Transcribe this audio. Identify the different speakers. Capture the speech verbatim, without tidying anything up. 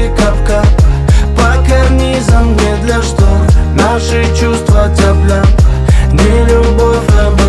Speaker 1: слезы кап-кап по карнизам, не для штор. Наши чувства тепла, не любовь, а